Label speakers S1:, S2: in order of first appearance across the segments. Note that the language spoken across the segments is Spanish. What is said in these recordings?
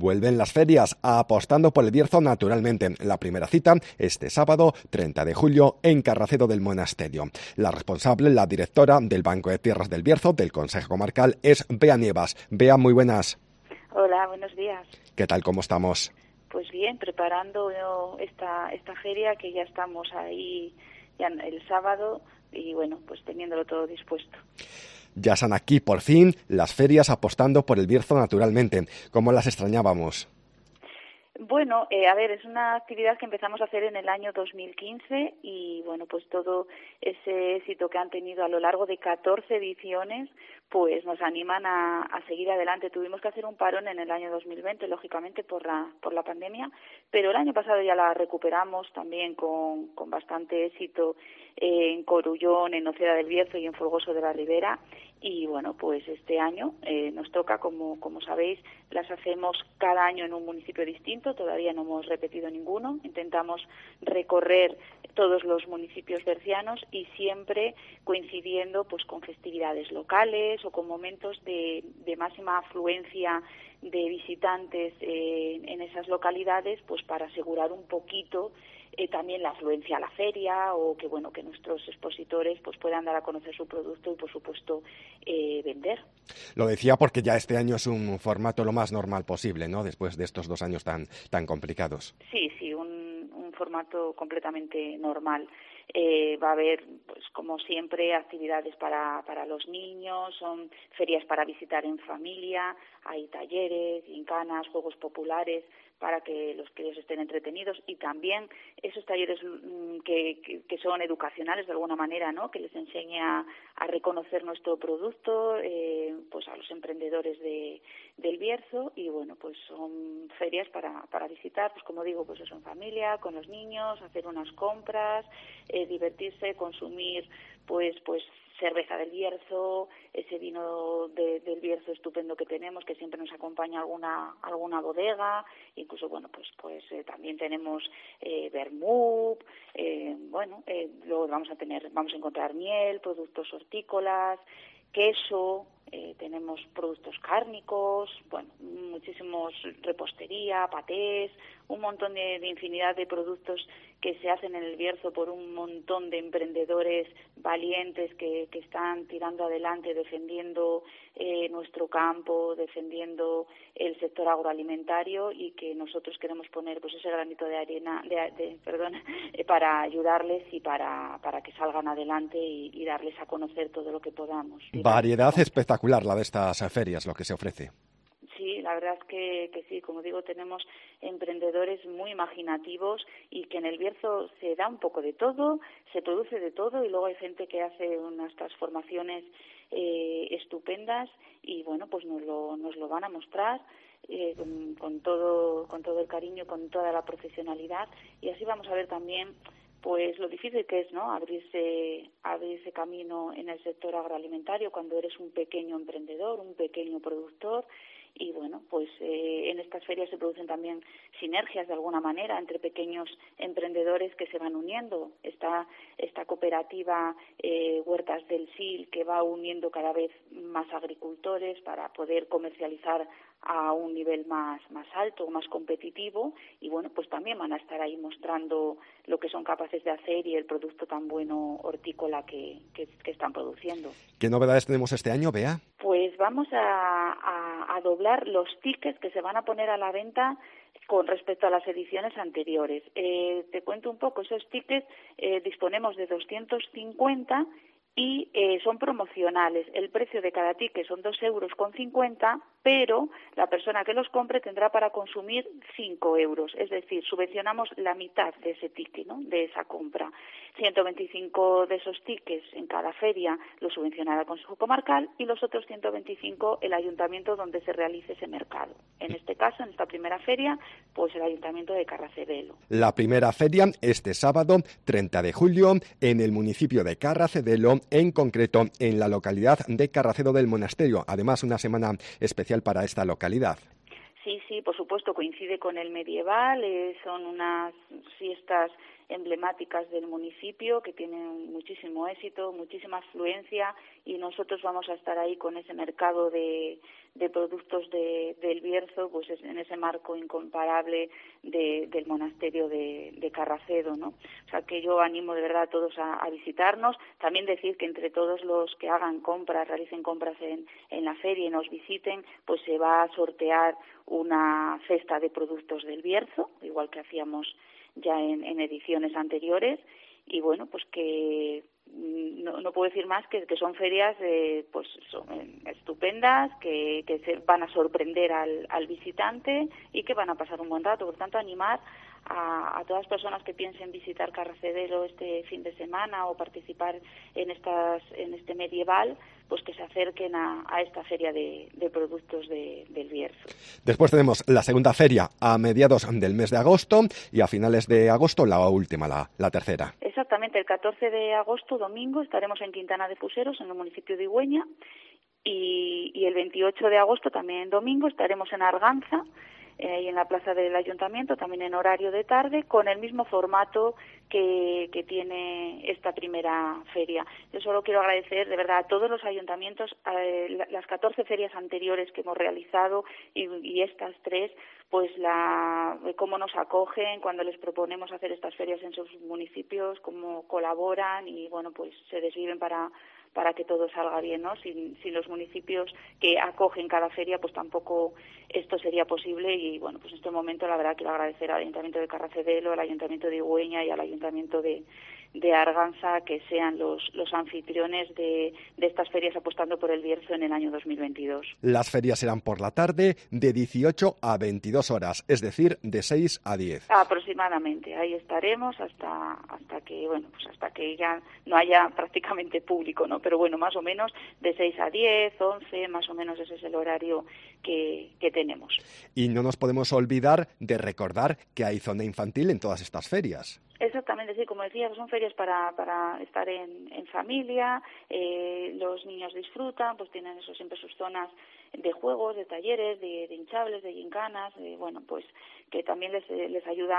S1: Vuelven las ferias apostando por el Bierzo naturalmente. La primera cita este sábado 30 de julio en Carracedo del Monasterio. La responsable, la directora del Banco de Tierras del Bierzo, del Consejo Comarcal, es Bea Nievas. Bea, muy buenas.
S2: Hola, buenos días.
S1: ¿Qué tal, cómo estamos?
S2: Pues bien, preparando esta feria que ya estamos ahí ya el sábado y bueno, pues teniéndolo todo dispuesto.
S1: Ya están aquí, por fin, las ferias apostando por el Bierzo naturalmente. ¿Cómo las extrañábamos?
S2: Bueno, a ver, es una actividad que empezamos a hacer en el año 2015 y, bueno, pues todo ese éxito que han tenido a lo largo de 14 ediciones, pues nos animan a seguir adelante. Tuvimos que hacer un parón en el año 2020, lógicamente, por la pandemia, pero el año pasado ya la recuperamos también con bastante éxito en Corullón, en Noceda del Bierzo y en Folgoso de la Ribera. Y bueno, pues este año nos toca, como sabéis, las hacemos cada año en un municipio distinto, todavía no hemos repetido ninguno, intentamos recorrer todos los municipios bercianos y siempre coincidiendo pues con festividades locales o con momentos de máxima afluencia de visitantes en esas localidades, pues para asegurar un poquito también la afluencia a la feria o que bueno que nuestros expositores pues puedan dar a conocer su producto y por supuesto vender.
S1: Lo decía porque ya este año es un formato lo más normal posible, ¿no? Después de estos 2 años tan complicados.
S2: Sí, un formato completamente normal. Va a haber, pues como siempre, actividades para los niños, son ferias para visitar en familia, hay talleres, gincanas, juegos populares para que los críos estén entretenidos y también esos talleres que son educacionales de alguna manera, ¿no? Que les enseñe a reconocer nuestro producto, pues a los emprendedores del Bierzo y bueno, pues son ferias para visitar, pues como digo, pues eso en familia, con los niños, hacer unas compras, divertirse, consumir pues cerveza del Bierzo, ese vino del Bierzo estupendo que tenemos, que siempre nos acompaña alguna bodega, incluso bueno pues también tenemos vermut, luego vamos a encontrar miel, productos hortícolas, queso, tenemos productos cárnicos, bueno, muchísimos repostería, patés, un montón de infinidad de productos que se hacen en el Bierzo por un montón de emprendedores valientes que están tirando adelante, defendiendo nuestro campo, defendiendo el sector agroalimentario y que nosotros queremos poner pues ese granito de arena, para ayudarles y para que salgan adelante y darles a conocer todo lo que podamos.
S1: Variedad espectacular la de estas ferias, lo que se ofrece.
S2: Sí, la verdad es que sí, como digo, tenemos emprendedores muy imaginativos y que en el Bierzo se da un poco de todo, se produce de todo y luego hay gente que hace unas transformaciones estupendas y bueno, pues nos lo van a mostrar con todo el cariño, con toda la profesionalidad y así vamos a ver también pues lo difícil que es, ¿no? Abrirse camino en el sector agroalimentario cuando eres un pequeño emprendedor, un pequeño productor. Y bueno, pues en estas ferias se producen también sinergias de alguna manera entre pequeños emprendedores que se van uniendo. Esta cooperativa Huertas del Sil que va uniendo cada vez más agricultores para poder comercializar a un nivel más alto, más competitivo y bueno, pues también van a estar ahí mostrando lo que son capaces de hacer y el producto tan bueno hortícola que están produciendo.
S1: ¿Qué novedades tenemos este año, Bea?
S2: Pues vamos a doblar los tickets que se van a poner a la venta con respecto a las ediciones anteriores. Te cuento un poco, esos tickets disponemos de 250 y son promocionales. El precio de cada ticket son 2,50 €, pero la persona que los compre tendrá para consumir 5 €. Es decir, subvencionamos la mitad de ese ticket, ¿no? De esa compra. 125 de esos tickets en cada feria los subvencionará el Consejo Comarcal y los otros 125 el ayuntamiento donde se realice ese mercado. En este caso, en esta primera feria, pues el ayuntamiento de Carracedelo.
S1: La primera feria este sábado 30 de julio en el municipio de Carracedelo, en concreto en la localidad de Carracedo del Monasterio. Además, una semana especial para esta localidad.
S2: Sí, por supuesto, coincide con el medieval, son unas fiestas emblemáticas del municipio que tienen muchísimo éxito, muchísima afluencia y nosotros vamos a estar ahí con ese mercado de productos del Bierzo, pues es en ese marco incomparable del monasterio de Carracedo, ¿no? O sea que yo animo de verdad a todos a visitarnos. También decir que entre todos los que hagan compras, realicen compras en la feria y nos visiten, pues se va a sortear una cesta de productos del Bierzo, igual que hacíamos ya en ediciones anteriores. Y bueno, pues que no puedo decir más que son ferias pues son estupendas, que se van a sorprender al visitante y que van a pasar un buen rato. Por tanto, animar a todas las personas que piensen visitar Carracedelo este fin de semana o participar en este medieval, pues que se acerquen a esta feria de productos del Bierzo.
S1: Después tenemos la segunda feria a mediados del mes de agosto y a finales de agosto la última, la tercera.
S2: Exactamente, el 14 de agosto, domingo, estaremos en Quintana de Puseros, en el municipio de Igüeña, y el 28 de agosto, también domingo, estaremos en Arganza, y en la plaza del ayuntamiento, también en horario de tarde, con el mismo formato que tiene esta primera feria. Yo solo quiero agradecer de verdad a todos los ayuntamientos, las 14 ferias anteriores que hemos realizado y estas 3, pues cómo nos acogen cuando les proponemos hacer estas ferias en sus municipios, cómo colaboran y bueno, pues se desviven para que todo salga bien, ¿no? Sin los municipios que acogen cada feria, pues tampoco esto sería posible. Y bueno, pues en este momento la verdad quiero agradecer al Ayuntamiento de Carracedelo, al Ayuntamiento de Igüeña y al Ayuntamiento de Arganza, que sean los anfitriones de estas ferias apostando por el Bierzo en el año 2022.
S1: Las ferias serán por la tarde de 18 a 22 horas, es decir, de 6 a 10.
S2: Aproximadamente, ahí estaremos hasta que, bueno, pues hasta que ya no haya prácticamente público, ¿no? Pero bueno, más o menos de 6 a 10, 11, más o menos ese es el horario que tenemos.
S1: Y no nos podemos olvidar de recordar que hay zona infantil en todas estas ferias.
S2: Exactamente, sí, como decía, son ferias para estar en familia, los niños disfrutan, pues tienen siempre sus zonas de juegos, de talleres, de hinchables, de gincanas, bueno, pues que también les ayuda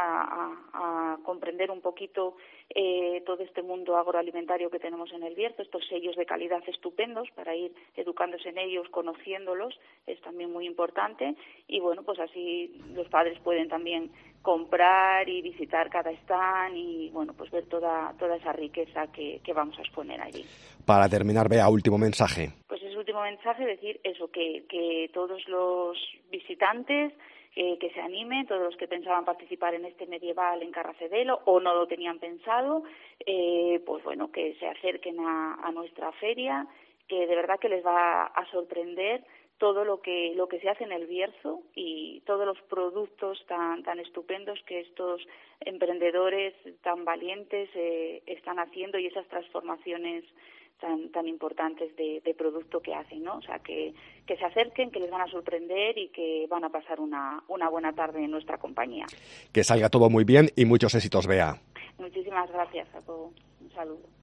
S2: a comprender un poquito todo este mundo agroalimentario que tenemos en el Bierzo, estos sellos de calidad estupendos para ir educándose en ellos, conociéndolos, es también muy importante. Y bueno, pues así los padres pueden también comprar y visitar cada stand y bueno, pues ver toda esa riqueza que vamos a exponer allí.
S1: Para terminar, Bea, último mensaje.
S2: Pues ese último mensaje, decir eso, que todos los visitantes que se animen, todos los que pensaban participar en este medieval en Carracedelo o no lo tenían pensado, pues bueno, que se acerquen a nuestra feria, que de verdad que les va a sorprender todo lo que se hace en el Bierzo y todos los productos tan estupendos que estos emprendedores tan valientes están haciendo y esas transformaciones tan importantes de producto que hacen, ¿no? O sea, que se acerquen, que les van a sorprender y que van a pasar una buena tarde en nuestra compañía.
S1: Que salga todo muy bien y muchos éxitos, Bea.
S2: Muchísimas gracias a todos. Un saludo.